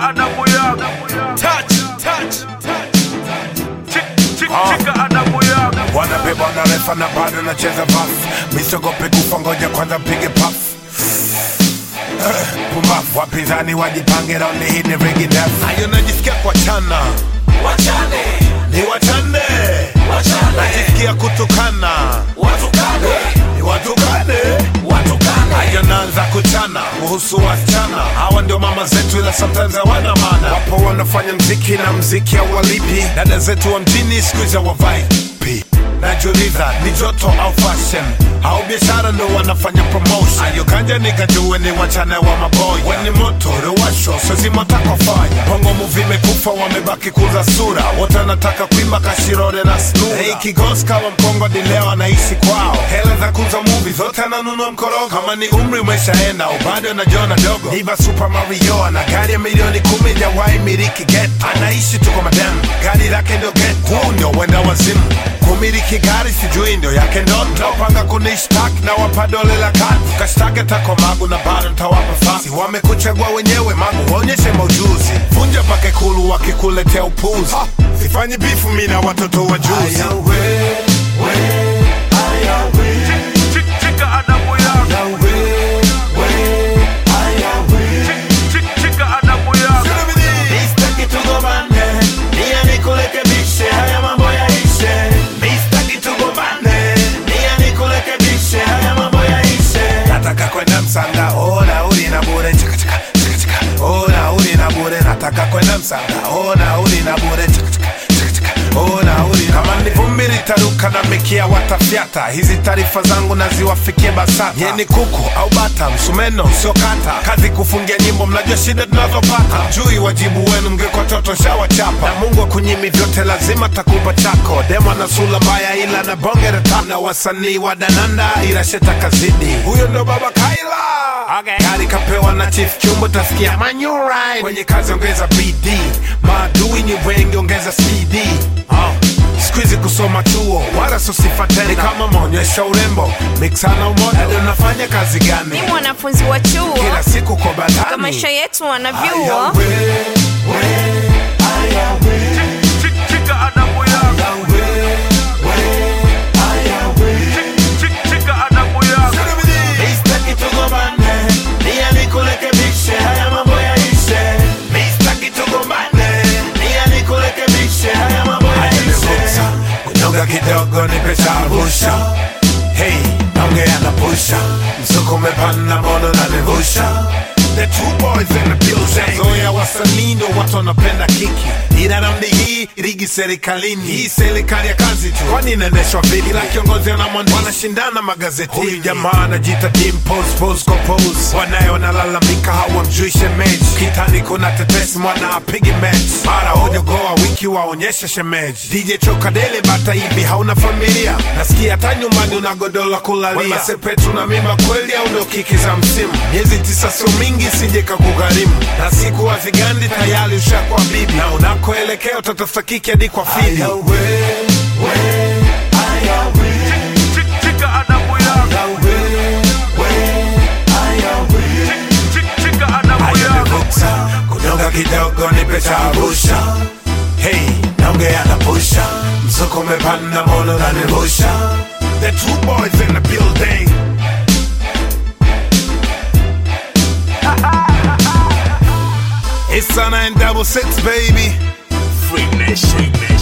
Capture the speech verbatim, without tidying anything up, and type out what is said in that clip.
adabu yako. Touch, touch, touch. Chika adabu yako. Wanabeba na refa na bado nacheza buff. Misogope kufa ngoja kwanza mpige puff. Pumafu wapinzani wajipange raundi hii ni rigi ndefu. Ayo najisikia kwa chana Wachane, ni wachane wachane. Najisikia kutukana Watukane, ni watukane watukane. Ayo naanza kuchana kuhusu wasichana. Hawa ndio mama zetu ila sometimes hawana maana. Wapo wanafanya mziki na mziki hawalipi. Dada zetu wa mjini siku hizi hawavaipi. Najiuliza ni joto au fashion au biashara ndo wanafanya promotion. Ayo kanja nikajue ni wachane wa maboy. Weni moto rewasho sozi motako fanya. Bongo movie mekufa wamebaki kuza sura. Wote wanataka kuimba kashirore na snura. Hey kigos kama mkongo dileo anaishi kwao. Hela za kuza movie zote ananunua mkorogo. Kama ni umri umeshaenda au bado anajiona dogo. Diva Super Mario ana gari ya milioni kumi hajawahi miliki get. Anaishi tu kwa madam, gari lake ndo get. Huu ndio wenda wazimu. Kumiliki gari sijui ndio yake ndoto. Panga kunishtaki na wapa dole la kati. Kashtake tako magu na bado ntawapa fasi. Wamekuchagua wenyewe magu waonyeshe maujuzi. Vunja pake kulu wakikuletea upuzi. Sifanyi bifu mina watoto wa juzi. Ayawe, we, ayawe. Chika adabu yako. Ayawe, we, ayawe. Chika adabu yako. Mistaki tugobane, nia nikulekebishe, haya mambo yaishe. Mistaki tugobane, nia nikulekebishe, haya mambo yaishe. Nataka kwenda msanga, ona uli na bure. Chika chika, chika chika, ona uli na bure. Nataka kwenda msanga, ona uli na bure. Chika chika, chika chika, ona uli. Kama ni vumbi litaruka na mikia watafyata. Hizi taarifa zangu naziwafikie BASATA. Nye ni kuku au bata, msumeno sio kata. Kazi kufungia nyimbo mnajua shida tunazopata. Mjui wajibu wenu mngekuwa toto shawa chapa. Na Mungu akunyimi vyote lazima takupa chako. Demo na sula mbaya ila na bonge reta. Na wasanii wa dananda ila sheta kazidi. Huyo ndo Baba Kaila. Okay. Gari kapewa na Chief Chumbo tasikia man you right. Kwenye kazi ongeza B D. Maadui ni wengi ongeza C D. Oh. Squeezy kusoma chuo wala susifa tena. Ni kama maonyesha urembo mixana umoja. Ndio nafanya kazi gani? Ni mwanafunzi wa chuo. Kila siku kwa badani. Kama maisha yetu wanavyuo. Ayawe, we, ayawe. Chika adabu yako. Ayawe, we, ayawe. Chika adabu yako. Mistaki tugobane, nia nikulekebishe, haya mambo yaishe. Mistaki tugobane, nia nikulekebishe, haya mambo yaishe. Kunyonga kidogo ni pesa busha. Hey, naongea na pusha. Msuko umepanda mono na nivusha. The two boys in the building. Zoya wasanii ndo watu wanapenda kiki. Ila raundi hii ligi serikalini. Hii serikali ya kazi tu. Kwani inaendeshwa vipi? Ila kiongozi na mwandishi wanashindana magazetini. Huyu jamaa anajiita team pose pose compose. Wanae wanalalamika hawamjui shemeji. Kitani kuna tetesi mwana apigi match. Mara onyo goa wiki waonyesha shemeji. D J Chokadele bata hivi hauna familia. Nasikia hata nyumbani unagodola kulalia. Wema sepetu na mimba kweli au ndo kiki za msimu. Miezi tisa sio mingi sije kakugharimu. Na siku wazigandi tayari ushakuwa bibi. Na unakoelekea utatafuta kiki hadi kwa fidi. Ayawe, we, ayawe. Chika adabu yako. Ayawe, we, ayawe. Chika adabu yako. Kunyonga kidogo ni pesa busha. Hey, naongea na pusha. Msuko umepanda mono na nivusha. The two boys in the building. It's a nine double six baby. Free nation.